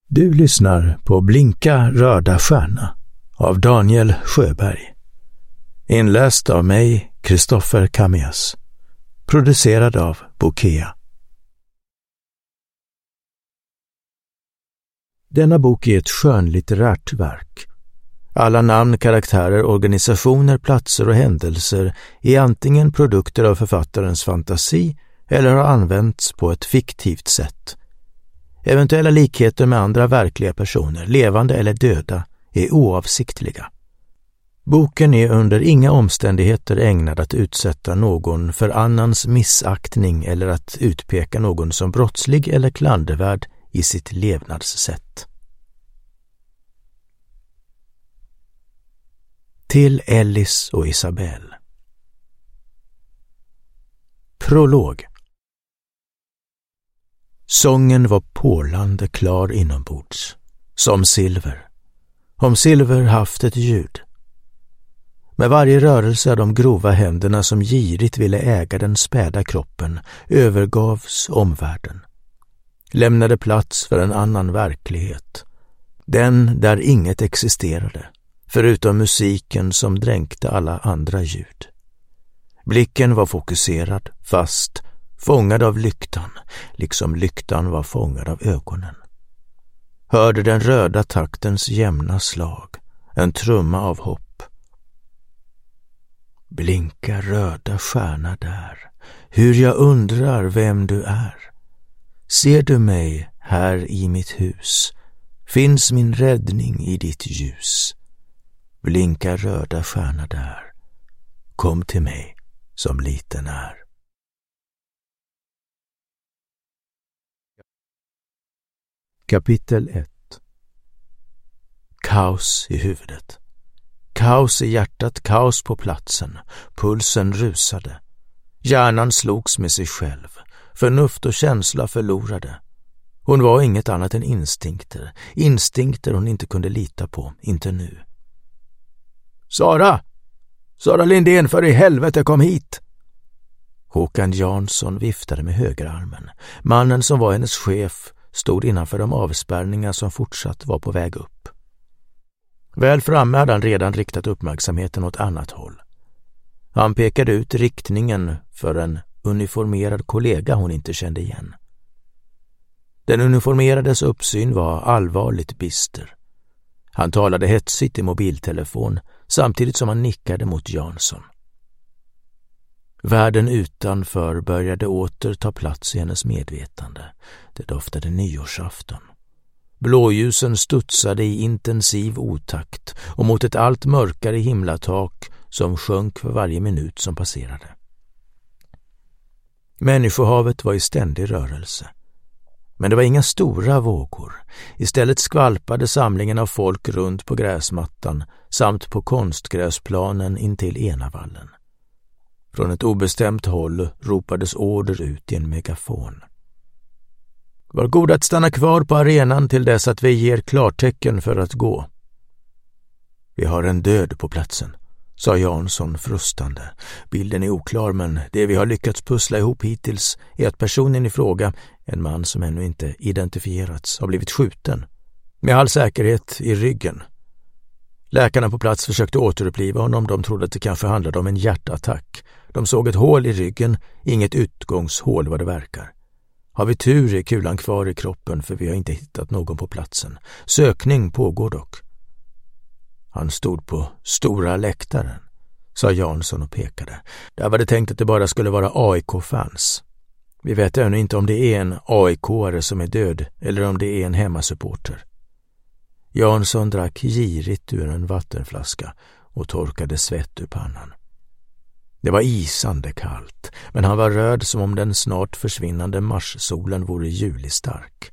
Du lyssnar på Blinka röda stjärna av Daniel Sjöberg. Inläst av mig, Kristoffer Kamias. Producerad av Bokea. Denna bok är ett skönlitterärt verk. Alla namn, karaktärer, organisationer, platser och händelser är antingen produkter av författarens fantasi eller har använts på ett fiktivt sätt. Eventuella likheter med andra verkliga personer, levande eller döda, är oavsiktliga. Boken är under inga omständigheter ägnad att utsätta någon för annans missaktning eller att utpeka någon som brottslig eller klandervärd i sitt levnadssätt. Till Ellis och Isabelle. Prolog. Sången var porlande klar inombords, som silver. Om silver haft ett ljud. Med varje rörelse av de grova händerna som girigt ville äga den späda kroppen övergavs omvärlden. Lämnade plats för en annan verklighet. Den där inget existerade, förutom musiken som dränkte alla andra ljud. Blicken var fokuserad, fast, fångad av lyktan, liksom lyktan var fångad av ögonen. Hörde den röda taktens jämna slag, en trumma av hopp. Blinka röda stjärna där, hur jag undrar vem du är. Ser du mig här i mitt hus, finns min räddning i ditt ljus. Blinka röda stjärna där, kom till mig som liten är. Kapitel 1. Kaos i huvudet. Kaos i hjärtat, kaos på platsen. Pulsen rusade. Hjärnan slogs med sig själv. Förnuft och känsla förlorade. Hon var inget annat än instinkter. Instinkter hon inte kunde lita på, inte nu. Sara! Sara Lindén, för i helvete, kom hit! Håkan Jansson viftade med högerarmen. Mannen som var hennes chef stod innanför de avspärrningar som fortsatt var på väg upp. Väl framme hade han redan riktat uppmärksamheten åt annat håll. Han pekade ut riktningen för en uniformerad kollega hon inte kände igen. Den uniformerades uppsyn var allvarligt bister. Han talade hetsigt i mobiltelefon samtidigt som han nickade mot Jansson. Världen utanför började åter ta plats i hennes medvetande. Det doftade nyårsafton. Blåljusen studsade i intensiv otakt och mot ett allt mörkare himlatak som sjönk för varje minut som passerade. Människohavet var i ständig rörelse. Men det var inga stora vågor. Istället skvalpade samlingen av folk runt på gräsmattan samt på konstgräsplanen intill Enavallen. Från ett obestämt håll ropades order ut i en megafon. Var god att stanna kvar på arenan till dess att vi ger klartecken för att gå. Vi har en död på platsen, sa Jansson frustande. Bilden är oklar, men det vi har lyckats pussla ihop hittills är att personen i fråga, en man som ännu inte identifierats, har blivit skjuten. Med all säkerhet i ryggen. Läkarna på plats försökte återuppliva honom. De trodde att det kanske handlade om en hjärtattack. De såg ett hål i ryggen, inget utgångshål vad det verkar. Har vi tur är kulan kvar i kroppen, för vi har inte hittat någon på platsen. Sökning pågår dock. Han stod på stora läktaren, sa Jansson och pekade. Där var det tänkt att det bara skulle vara AIK-fans. Vi vet ännu inte om det är en AIK-are som är död eller om det är en hemmasupporter. Jansson drack girigt ur en vattenflaska och torkade svett ur pannan. Det var isande kallt, men han var röd som om den snart försvinnande marssolen vore julistark.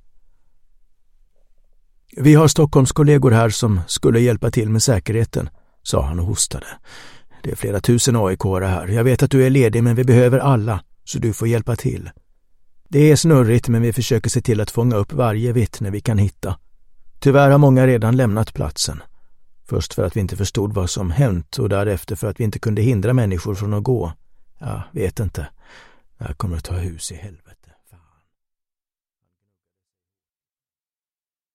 Vi har Stockholmskollegor här som skulle hjälpa till med säkerheten, sa han och hostade. Det är flera tusen AIK-are här. Jag vet att du är ledig, men vi behöver alla, så du får hjälpa till. Det är snurrigt, men vi försöker se till att fånga upp varje vittne vi kan hitta. Tyvärr har många redan lämnat platsen. Först för att vi inte förstod vad som hänt och därefter för att vi inte kunde hindra människor från att gå. Jag vet inte. Det här kommer att ta hus i helvete.